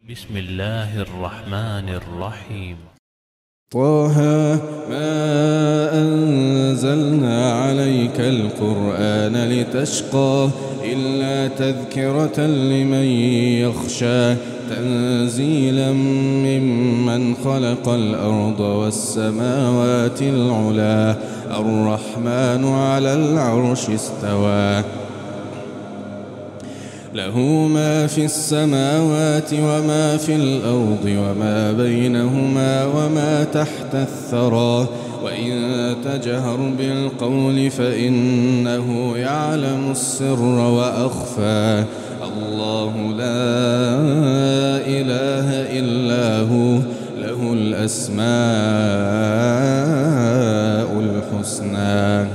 بسم الله الرحمن الرحيم. طه ما أنزلنا عليك القرآن لتشقى إلا تذكرة لمن يخشى تنزيلا ممن خلق الأرض والسماوات العلا الرحمن على العرش استوى له ما في السماوات وما في الأرض وما بينهما وما تحت الثرى وإن تجهر بالقول فإنه يعلم السر وأخفى الله لا إله إلا هو له الأسماء الحسنى.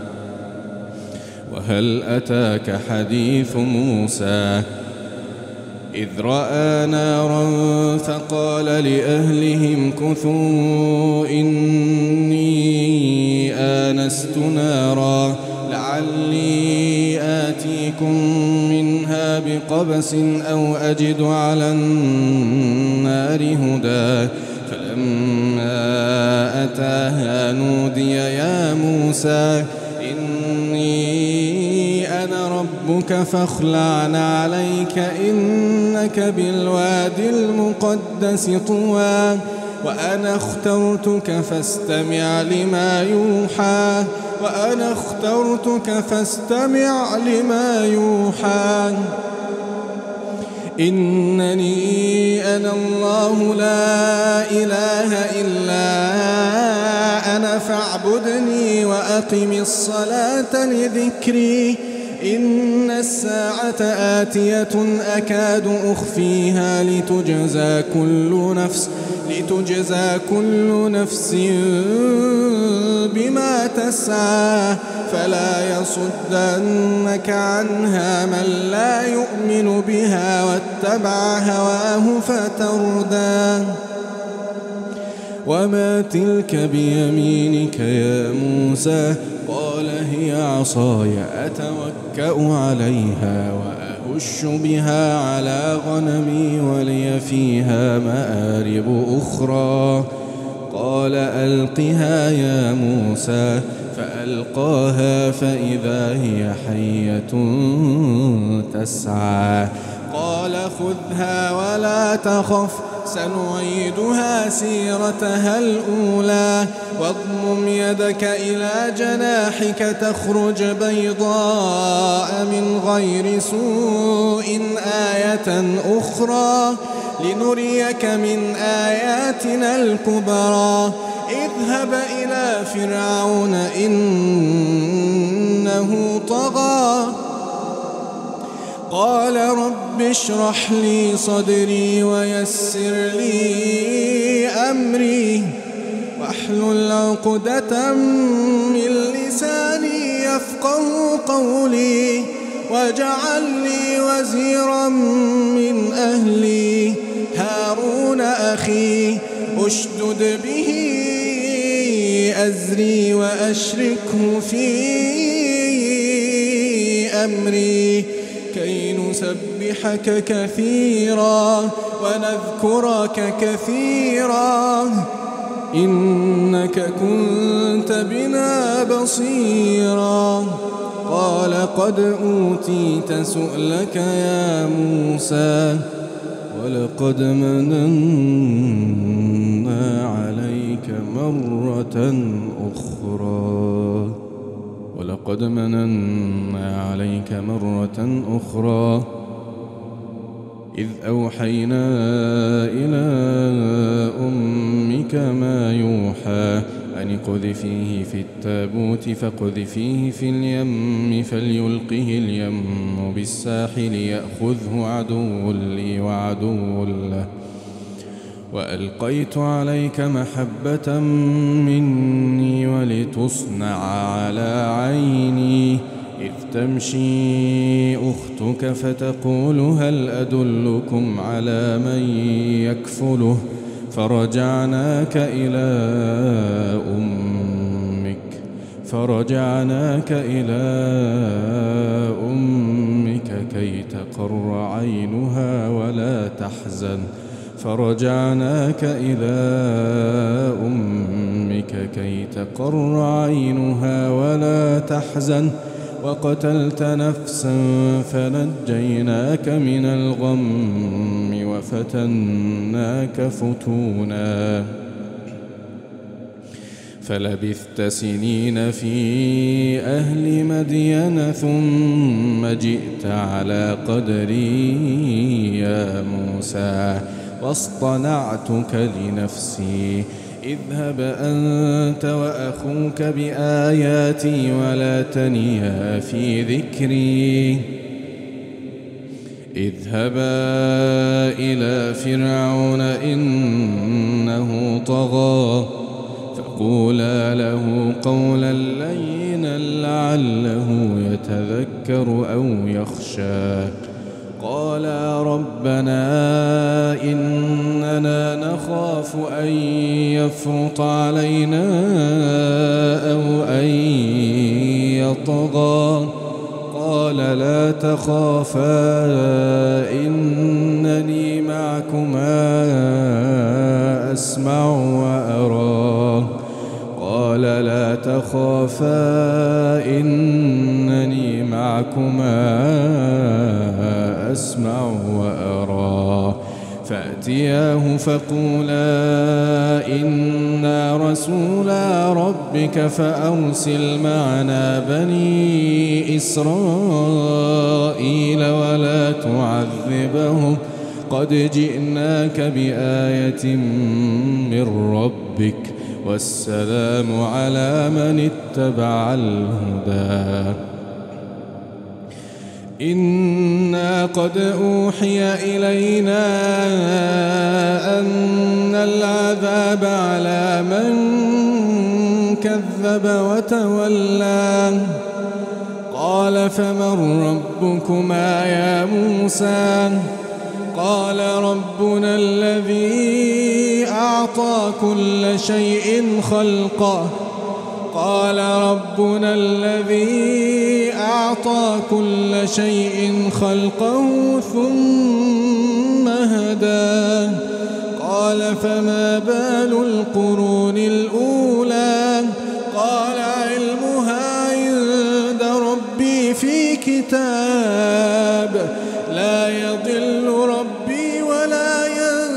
وهل أتاك حديث موسى إذ رأى نارا فقال لأهلهم كثوا إني آنست نارا لعلي آتيكم منها بقبس أو أجد على النار هدى فلما أتاها نودي يا موسى إني أنا ربك فاخلع عليك إنك بالوادي المقدس طوى وأنا اخترتك فاستمع لما يوحى وأنا اخترتك فاستمع لما يوحى إنني أنا الله لا إله إلا أنا فاعبدني وأقم الصلاة لذكري إن الساعة آتية أكاد أخفيها لتجزى كل نفس بما تسعى فلا يصدنك عنها من لا يؤمن بها واتبع هواه فتردى. وما تلك بيمينك يا موسى قال هي عصاي أتوكأ عليها وأهش بها على غنمي ولي فيها مآرب أخرى قال ألقها يا موسى فألقاها فإذا هي حية تسعى قال خذها ولا تخف سنعيدها سيرتها الأولى واضمم يدك إلى جناحك تخرج بيضاء من غير سوء آية أخرى لنريك من آياتنا الكبرى اذهب إلى فرعون إنه طغى قال رب اشرح لي صدري ويسر لي أمري واحلل عقدة من لساني يفقه قولي واجعل لي وزيرا من أهلي هارون أخي أشدد به أزري وأشركه في أمري كي نسبحك كثيرا ونذكرك كثيرا إنك كنت بنا بصيرا قال قد أوتيت سؤلك يا موسى ولقد مننا عليك مرة أخرى إذ أوحينا إلى أمك ما يوحى أن اقذفيه في التابوت فاقذفيه في اليم فليلقه اليم بالساحل يأخذه عدو لي وعدو له وألقيت عليك محبة مني ولتصنع على عيني إذ تمشي أختك فتقول هل أدلكم على من يكفله فرجعناك إلى أمك كي تقر عينها ولا تحزن فرجعناك إلى أمك كي تقر عينها ولا تحزن وقتلت نفسا فنجيناك من الغم وفتناك فتونا فلبثت سنين في أهل مدين ثم جئت على قدري يا موسى واصطنعتك لنفسي اذهب أنت وأخوك بآياتي ولا تنيا في ذكري اذهبا إلى فرعون إنه طغى فقولا له قولا لينا لعله يتذكر أو يخشى قالا ربنا إننا نخاف أن يفرط علينا أو أن يطغى قال لا تخافا إنني معكما أسمع وأرى قال لا تخافا إنني معكما أسمع وأرى فأتياه فقولا إنا رسولا ربك فأرسل معنا بني إسرائيل ولا تعذبهم قد جئناك بآية من ربك والسلام على من اتبع الهدى إنا قد أوحي إلينا أن العذاب على من كذب وتولى قال فمن ربكما يا موسى قال ربنا الذي أعطى كل شيء خلقه قال ربنا الذي أعطى كل شيء خلقه ثم هدى قال فما بال القرون الأولى قال علمها عند ربي في كتاب لا يضل ربي ولا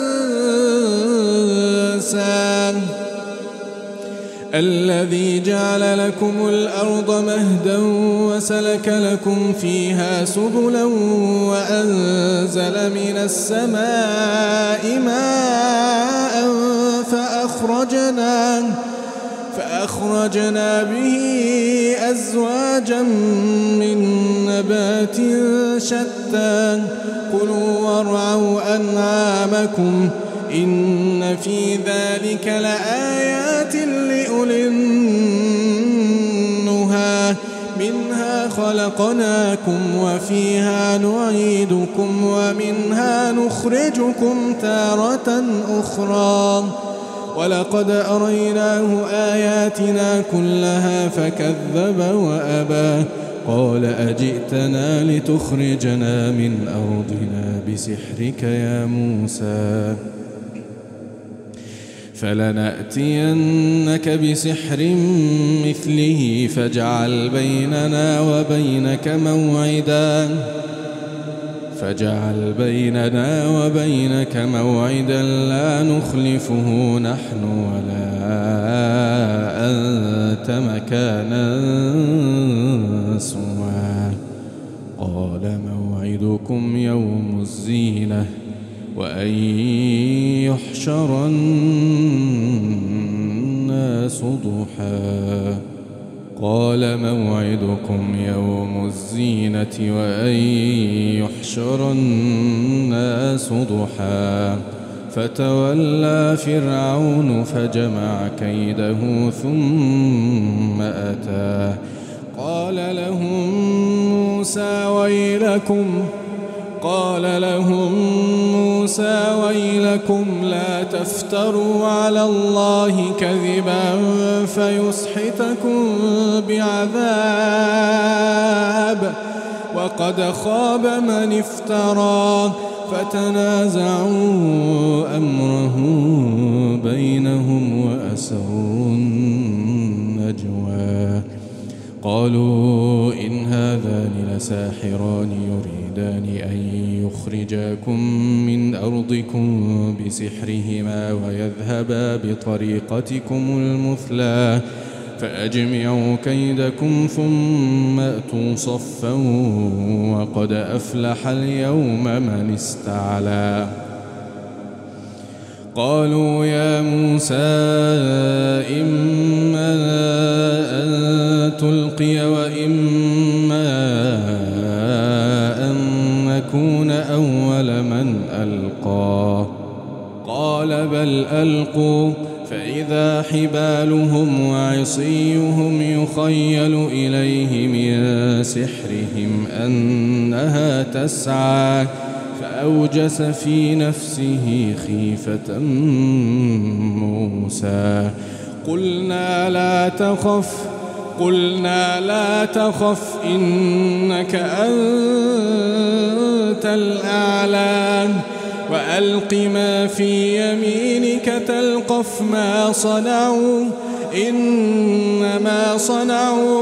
ينسى الذي جعل لكم الأرض مهدا وسلك لكم فيها سبلا وأنزل من السماء ماء فأخرجنا به أزواجا من نبات شتى كلوا وارعوا أنعامكم إن في ذلك لآيات لأولي النهى منها خلقناكم وفيها نعيدكم ومنها نخرجكم تارة أخرى ولقد أريناه آياتنا كلها فكذب وأبى قال أجئتنا لتخرجنا من أرضنا بسحرك يا موسى فلنأتينك بسحر مثله فاجعل بيننا وبينك موعدا لا نخلفه نحن ولا أنت مكانا سوى قال موعدكم يوم الزينة وأن يحشر الناس ضحى قال موعدكم يوم الزينة وأن يحشر الناس ضحى فتولى فرعون فجمع كيده ثم أتى قال لهم موسى ويلكم لا تفتروا على الله كذبا فيسحتكم بعذاب وقد خاب من افترى فتنازعوا ساحران يريدان أن يخرجاكم من أرضكم بسحرهما ويذهبا بطريقتكم المثلى فأجمعوا كيدكم ثم أتوا صفا وقد أفلح اليوم من استعلى. قالوا يا موسى إما أن تلقي وإما أن نكون أول من ألقى قال بل ألقوا فإذا حبالهم وعصيهم يخيل إليه من سحرهم أنها تسعى فأوجس في نفسه خيفة موسى قلنا لا تخف إنك أنت الأعلى وألق ما في يمينك تلقف ما صنعوا إنما صنعوا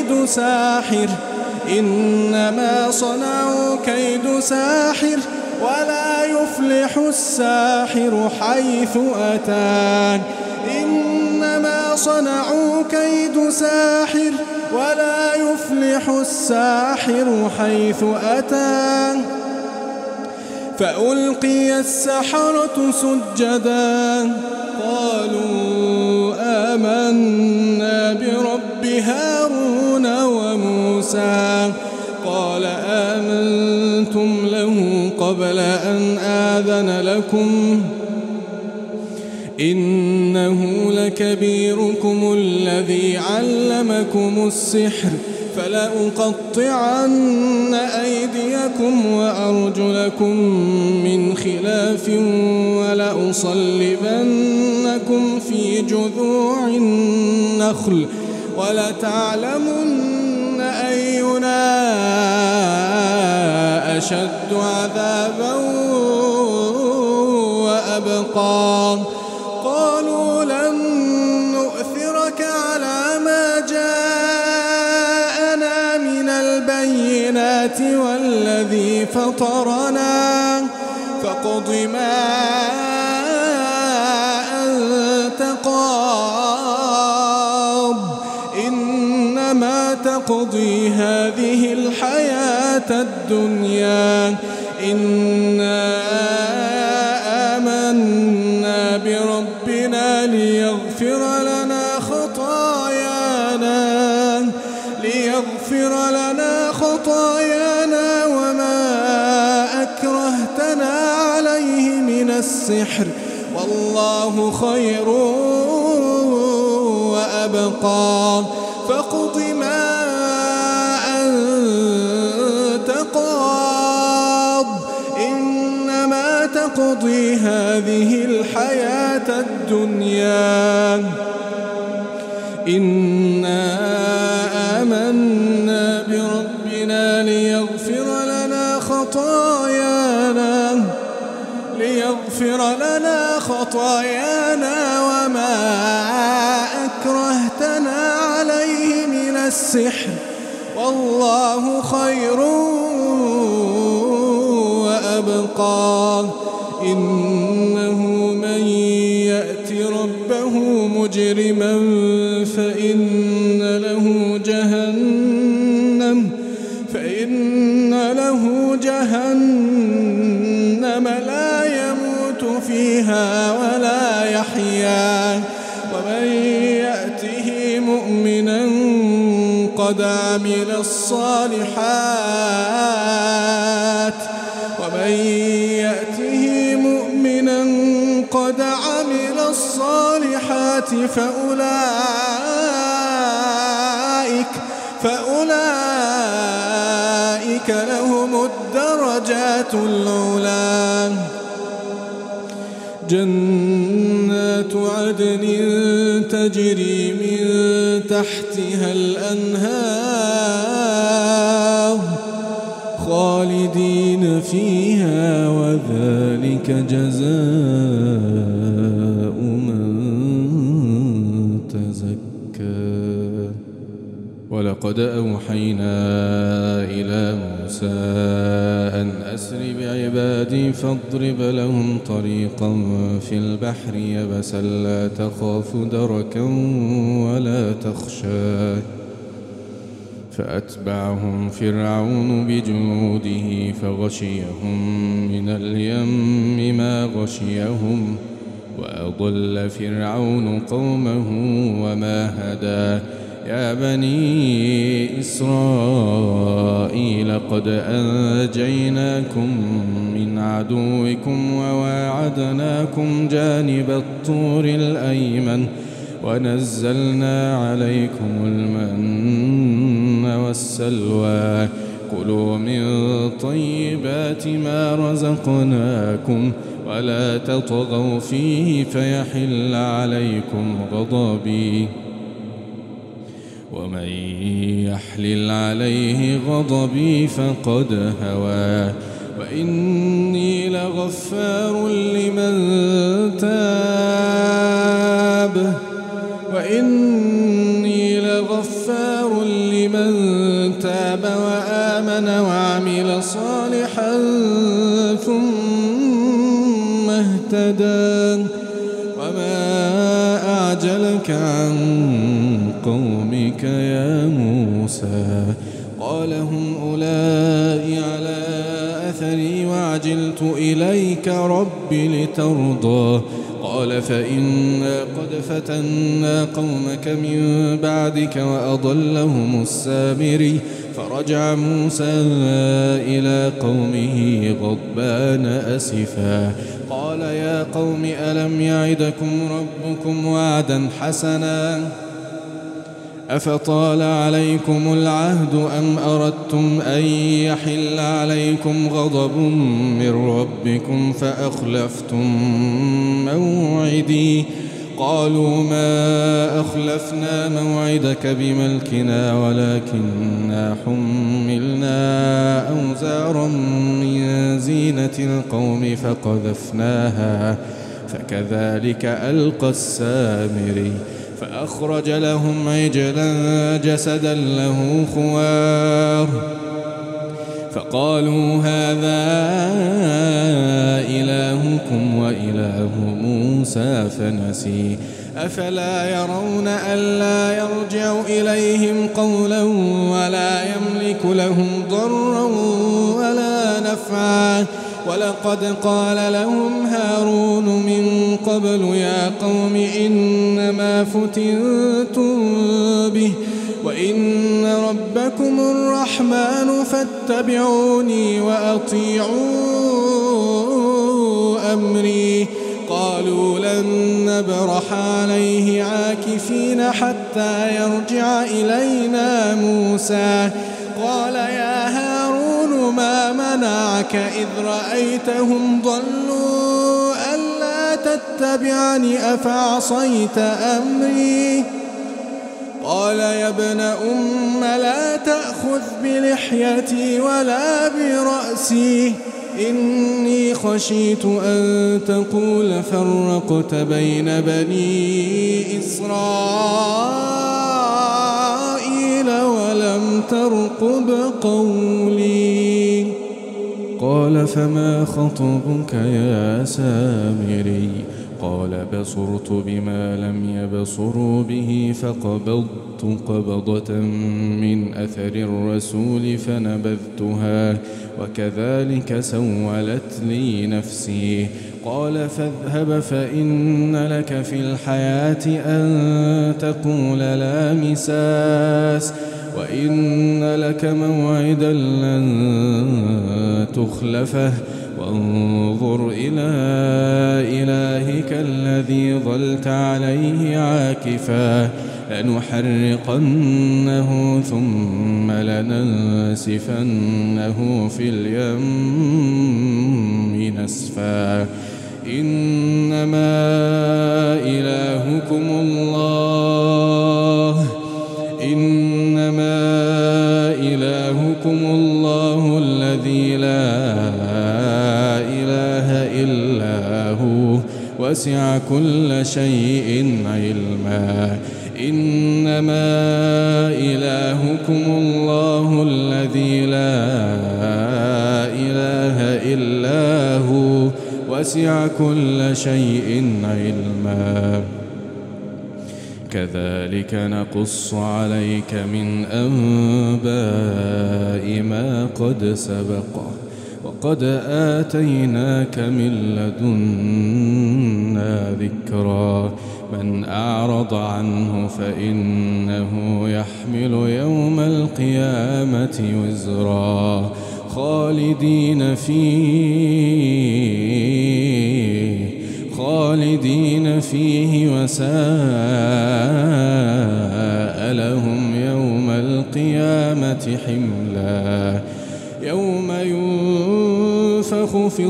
كيد ساحر ولا يفلح الساحر حيث أتى إنما صنعوا كيد ساحر ولا يفلح الساحر حيث أتى فألقي السحرة سجدا قالوا آمنا برب هارون وموسى قال آمنتم له قبل أن آذن لكم إنه لكبيركم الذي علمكم السحر فلأقطعن أيديكم وأرجلكم من خلاف ولأصلبنكم في جذوع النخل ولتعلمن أينا أشد عذابا وأبقى قالوا لن نؤثرك على ما جاءنا من البينات والذي فطرنا فاقض ما أنت قاض إنما تقضي هذه الحياة الدنيا إنا آمنا بربنا ليغفر لنا خطايانا وما أكرهتنا عليه من السحر والله خير وأبقى فاقض ما أنت قاض إنما تقضي هذه الحياة الدنيا إنا آمنا بربنا ليغفر لنا خطايانا وما أكرهتنا عليه من السحر والله خير وأبقى إنه من يأت ربه مجرما فإن له جهنم لا يموت فيها ولا يحيا ومن يأته مؤمنا قد عمل الصالحات فأولئك لهم الدرجات العلى جنات عدن تجري من تحتها الأنهار خالدين فيها وذلك جزاء من تزكى ولقد أوحينا إلى موسى أن أسر بعبادي فاضرب لهم طريقا في البحر يبسا لا تخاف دركا ولا تخشى فأتبعهم فرعون بجنوده فغشيهم من اليم ما غشيهم وأضل فرعون قومه وما هدى يا بني إسرائيل قد أنجيناكم من عدوكم وواعدناكم جانب الطور الأيمن ونزلنا عليكم المن والسلوى كلوا من طيبات ما رزقناكم ولا تطغوا فيه فيحل عليكم غضبي ومن يحلل عليه غضبي فقد هوى وإني لغفار لمن تاب وآمن وعمل صالحا ثم اهتدى وما أعجلك عن قومك يا موسى قال هم أولئك على أثري وعجلت إليك رب لترضى قال فإنا قد فتنا قومك من بعدك وأضلهم السامري فرجع موسى إلى قومه غضبان أسفا قال يا قوم ألم يعدكم ربكم وعدا حسنا أفطال عليكم العهد أم أردتم أن يحل عليكم غضب من ربكم فأخلفتم موعدي قالوا ما أخلفنا موعدك بملكنا ولكننا حملنا أوزارا من زينة القوم فقذفناها فكذلك ألقى السامري فأخرج لهم عجلا جسدا له خوار فقالوا هذا إلهكم وإله موسى فنسي أفلا يرون ألا يرجع إليهم قولا ولا يملك لهم ضرا ولا نفعا ولقد قال لهم هارون من قبل يا قوم إنما فتنتم به وإن ربكم الرحمن فاتبعوني وأطيعوا أمري قالوا لن نبرح عليه عاكفين حتى يرجع إلينا موسى قال يا هارون ما منعك إذ رأيتهم ضلوا ألا تتبعني أفعصيت أمري قال يا ابن أم لا تأخذ بلحيتي ولا برأسي إني خشيت أن تقول فرقت بين بني إسرائيل ولم ترقب قولي قال فما خطبك يا سامري قال بصرت بما لم يبصروا به فقبضت قبضة من أثر الرسول فنبذتها وكذلك سولت لي نفسي قال فاذهب فإن لك في الحياة أن تقول لا مساس وإن لك موعدا لن تخلفه وانظر إلى إلهك الذي ظلت عليه عاكفا لنحرقنه ثم لننسفنه في اليم نسفا إنما إلهكم الله الذي لا إله إلا هو وسع كل شيء علما. إنما إلهكم الله الذي لا إله إلا هو وسع كل شيء علما. كذلك نقص عليك من أنباء ما قد سبق وقد آتيناك من لدنا ذكرا. من أعرض عنه فإنه يحمل يوم القيامة وزرا خالدين فيه وساء لهم يوم القيامة حملا. يوم ينفخ في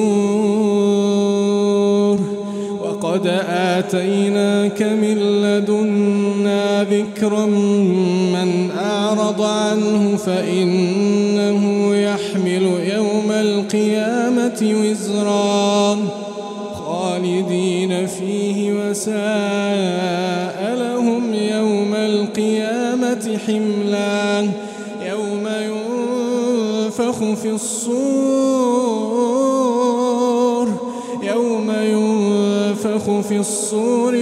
الصور وقد آتيناك من لدنا ذكرا. من أعرض عنه فإنه يحمل يوم القيامة وزرا خالدين فيه وساء لهم يوم القيامة حملا. يوم ينفخ في الصور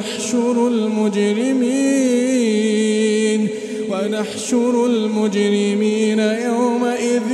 ونحشر المجرمين يومئذ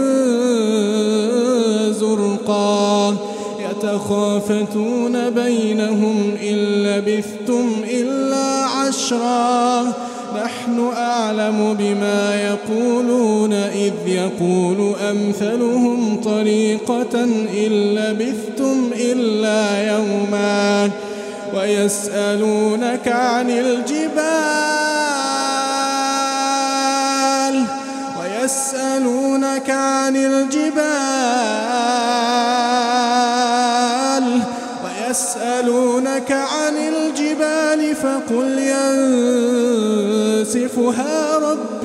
زرقا. يتخافتون بينهم إن لبثتم إلا عشرا. نحن أعلم بما يقولون إذ يقول أمثلهم طريقة إن لبثتم إلا يوما. ويسألونك عن الجبال فقل ينسفها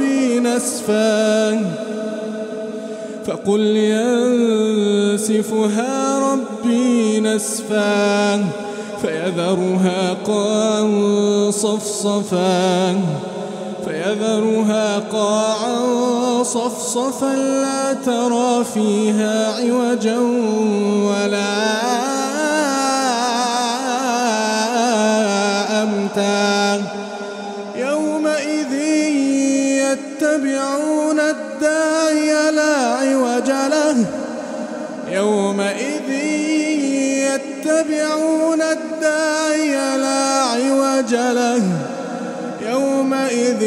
ربي نسفا فيذرها قاعا صفصفا لا ترى فيها عوجا ولا أمتا. يومئذ يتبعون الداعي لا عوج له. يومئذ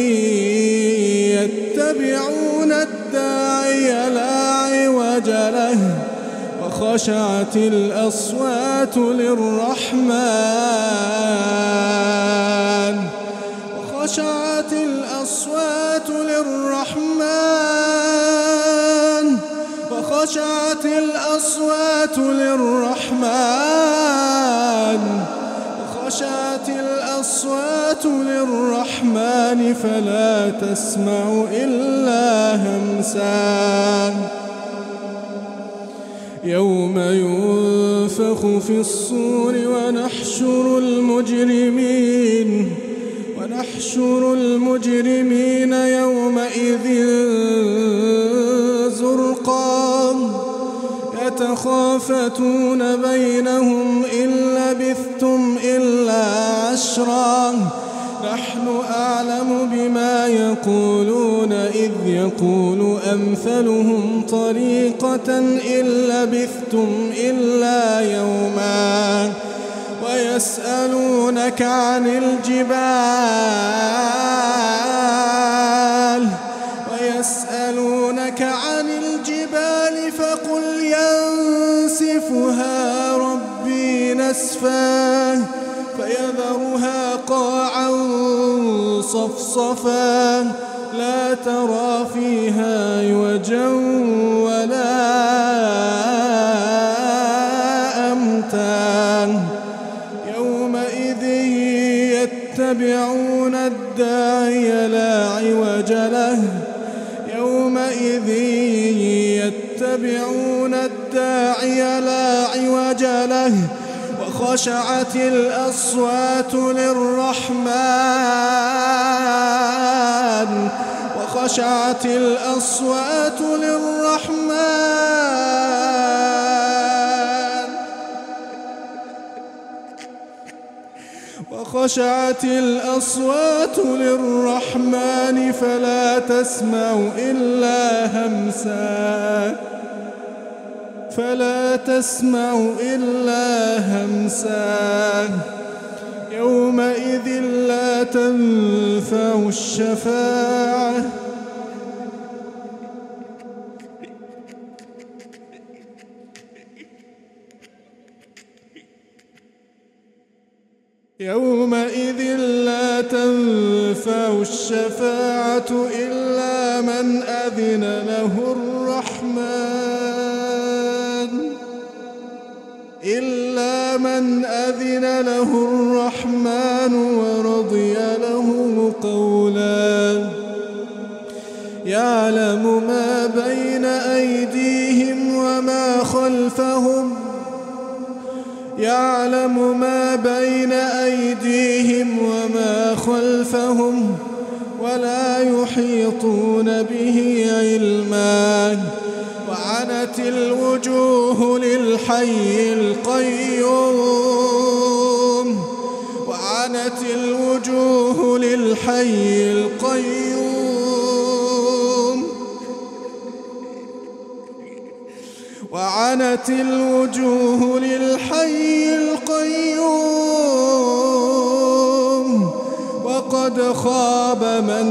يتبعون الداعي لا عوج له. وخشعت الأصوات للرحمن فلا تسمع إلا همسا. يوم ينفخ في الصور ونحشر المجرمين يومئذ زرقا. يتخافتون بينهم إن لبثتم إلا عشرا. نحن أعلم بما يقولون إذ يقول أمثلهم طريقة إن لبثتم إلا يوما. ويسألونك عن الجبال فقل ينسفها ربي نسفا فيذرها قاعا صفصفا لا ترى فيها عوجا ولا أمتا. يومئذ يتبعون الداعي لا عوج له. وخشعت الأصوات للرحمن وخشعت الأصوات للرحمن وخشعت الأصوات للرحمن فلا تسمع إلا همسا يومئذ لا تنفع الشفاعة إلا من أذن له الرحمن ورضي له قولا يعلم ما بين أيديهم وما خلفهم ولا يحيطون به علما وعنت الوجوه للحي القيوم وقد خاب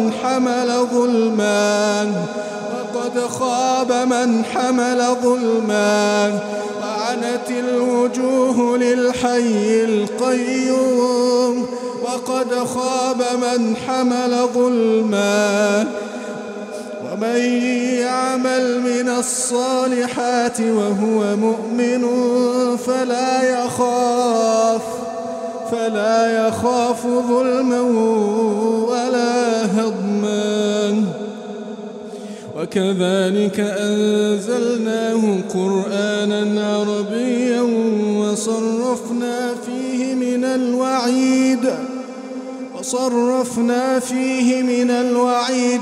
من حمل ظلما وعنت الوجوه للحي القيوم وقد خاب من حمل ظلما ومن يعمل من الصالحات وهو مؤمن فلا يخاف ظلما ولا هضما وكذلك أنزلناه قرآنا عربيا وصرفنا فيه من الوعيد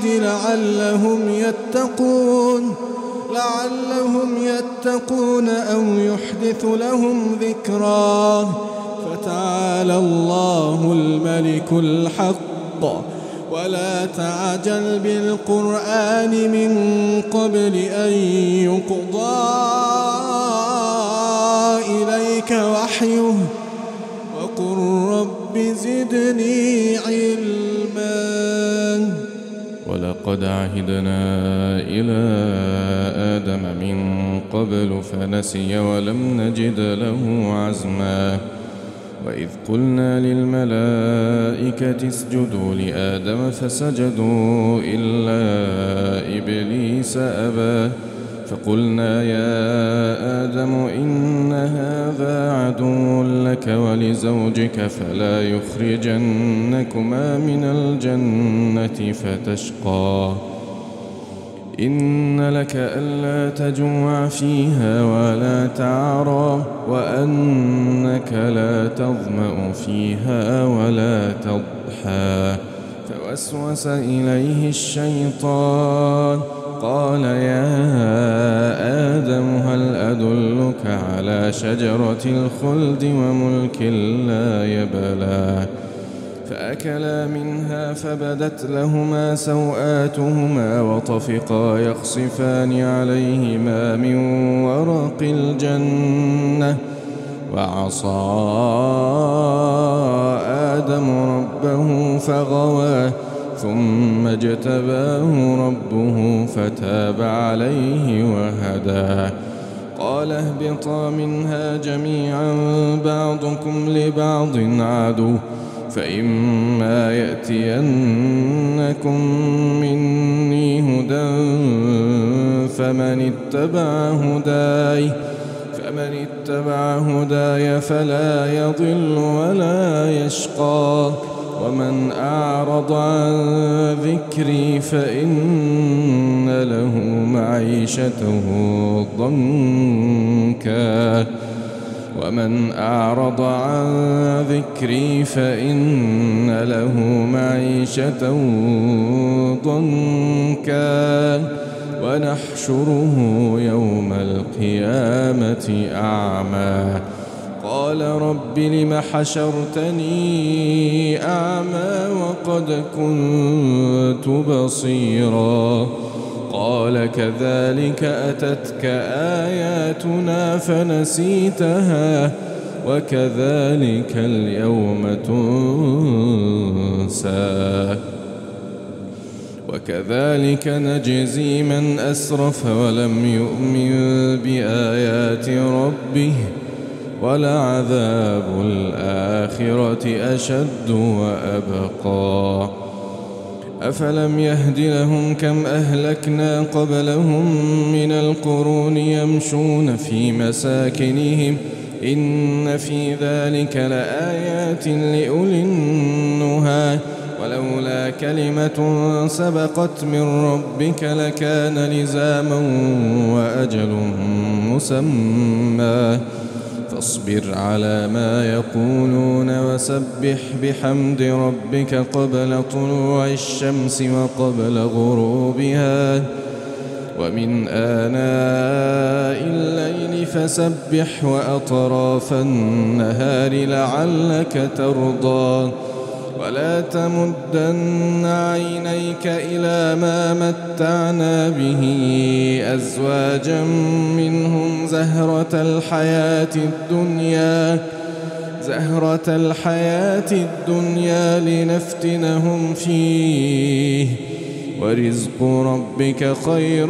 لعلهم يتقون أو يحدث لهم ذكرا فتعالى الله الملك الحق ولا تعجل بالقرآن من قبل أن يقضى إليك وحيه وقل رب زدني علما ولقد عهدنا إلى آدم من قبل فنسي ولم نجد له عزما وإذ قلنا للملائكة اسجدوا لآدم فسجدوا إلا إبليس أبى فقلنا يا آدم إن هذا عدو لك ولزوجك فلا يخرجنكما من الجنة فتشقى إن لك ألا تجوع فيها ولا تعرى وأنك لا تظمأ فيها ولا تضحى فوسوس إليه الشيطان قال يا آدم هل أدلك على شجرة الخلد وملك لا يبلى فأكلا منها فبدت لهما سوآتهما وطفقا يخصفان عليهما من ورق الجنة وعصى آدم ربه فغوى ثم اجتباه ربه فتاب عليه وهدى قال اهبطا منها جميعا بعضكم لبعض عدو فإما يأتينكم مني هدى فمن اتبع هداي فلا يضل ولا يشقى ومن أعرض عن ذكري فإن له معيشته ضنكا ومن أعرض عن ذكري فإن له معيشة ضنكا ونحشره يوم القيامة أعمى قال رب لم حشرتني أعمى وقد كنت بصيرا قال كذلك أتتك آياتنا فنسيتها وكذلك اليوم تنسى وكذلك نجزي من أسرف ولم يؤمن بآيات ربه ولعذاب الآخرة أشد وأبقى أفلم يهد لهم كم أهلكنا قبلهم من القرون يمشون في مساكنهم إن في ذلك لآيات لأولي النهى ولولا كلمة سبقت من ربك لكان لزاما وأجل مسمى فاصبر على ما يقولون وسبح بحمد ربك قبل طلوع الشمس وقبل غروبها ومن آناء الليل فسبح وأطراف النهار لعلك ترضى ولا تمدن عينيك إلى ما متعنا به أزواجا منهم زهرة الحياة الدنيا لنفتنهم فيه ورزق ربك خير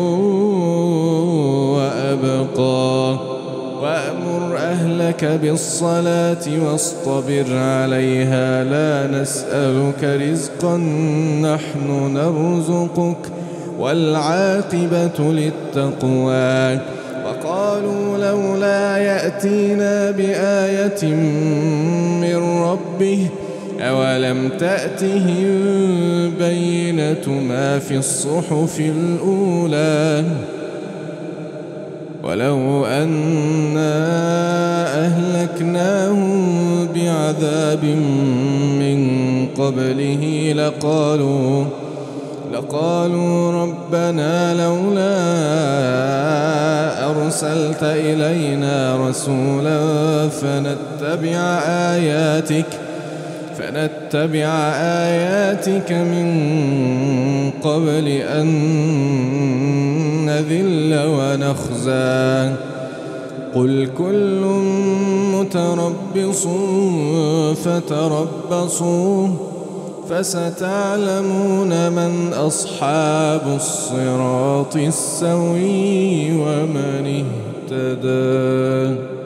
وأبقى وأمر أهلك بالصلاة واصطبر عليها لا نسألك رزقا نحن نرزقك والعاقبة للتقوى وقالوا لولا يأتينا بآية من ربه أولم تأتهم بينة ما في الصحف الأولى ولو أنا أهلكناهم بعذاب من قبله لقالوا ربنا لولا أرسلت إلينا رسولا فنتبع آياتك من قبل أن نذل ونخزى قل كل متربص فتربصوا فستعلمون من أصحاب الصراط السوي ومن اهتدى.